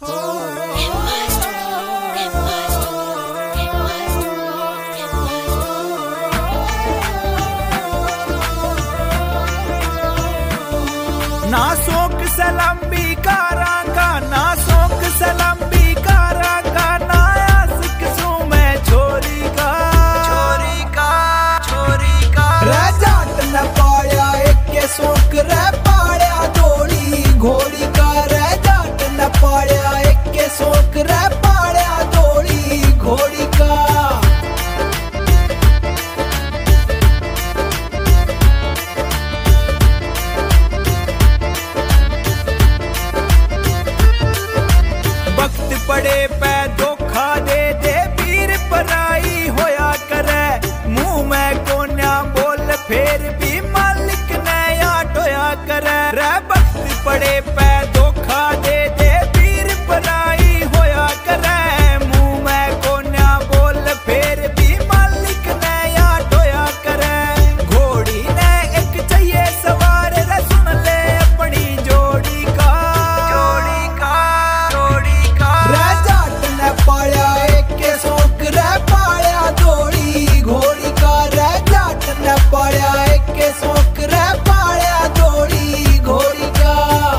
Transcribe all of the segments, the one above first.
ना शौक सलामी कारांगा, ना शौक सलामी कारांगा, ना आशिक सूं मैं छोरी का रह जाट न पाया एक शौक रह पाया दौड़ी घोड़ी का रह जाट न पाया एक शौक रह पाया दौड़ी घोड़ी का। पड़े पे धोखा दे दे पीर पराई होया करे, मुंह में कोन्या बोल फेर भी मालिक ने आटोया करे। रे वक्त पड़े पे धोखा दे दे पीर पराई होया करे, मुंह में कोन्या बोल फेर भी मालिक ने आटोया करे। घोड़ी ने एक चाहिए सवार रे सुन ले अपनी जोड़ी का पाया एक शौक रह पाया दौड़ी घोड़ी का रह जाट न पाया एक शौक रह पाया दौड़ी घोड़ी का।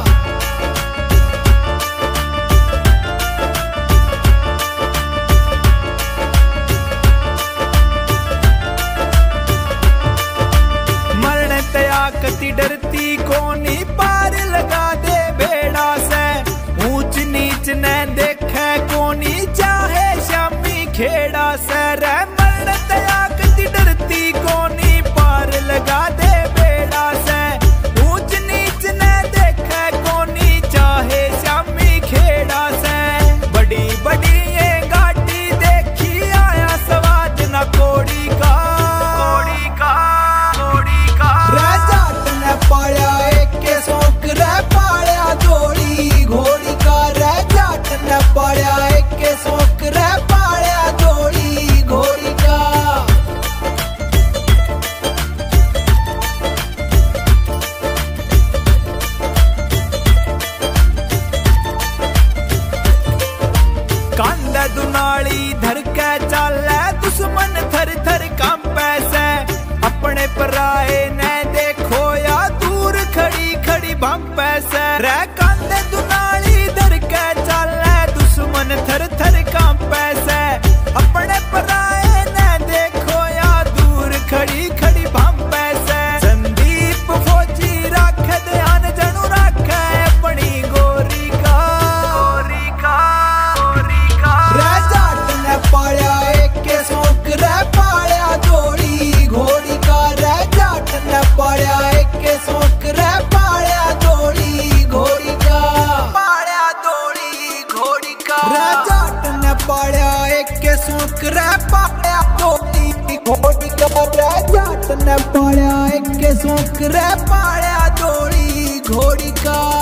मरण तया कति डरती कोनी पार लगा दे बेड़ा से, ऊंच नीच न देखे कोनी चाहे शामी खेड़ा से। रे मरण तया कति डरती कोनी पार लगा दे बेड़ा से, ऊंच नीच न देखे कोनी चाहे शामी खेड़ा से। बड़ी बड़ी ये गाड़ी देखी आया सवाद न कोड़ी का रह जाट न पाया एक शौक रह पाया दौड़ी घोड़ी का रह जाट न पाया एक शौक रह पाया दौड़ी घोड़ी का। कांदा दुनाली धर के चाले दुश्मन थर थर कांपे से, अपने पराए ने देखो या दूर खड़ी खड़ी भंपे से। रे कांदे दुनाली धर के चाले दुश्मन थर थर कांपे से, अपने पराए ने देखो या दूर खड़ी खड़ी भंपे से। संदीप फौजी राख ध्यान जनू राखे अपनी गोरी का रह जाट न पाया एक शौक रह पाया दौड़ी घोड़ी का रह जाट न पाया एक शौक रह पाया दौड़ी घोड़ी का रह जाट न पाया एक शौक रह पाया दौड़ी घोड़ी का रह जाट न पाया एक शौक रह पाया दौड़ी घोड़ी का।